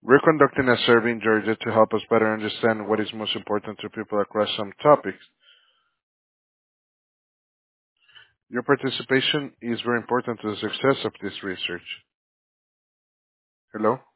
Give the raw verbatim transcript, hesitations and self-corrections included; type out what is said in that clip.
We're conducting a survey in Georgia to help us better understand what is most important to people across some topics. Your participation is very important to the success of this research. Hello?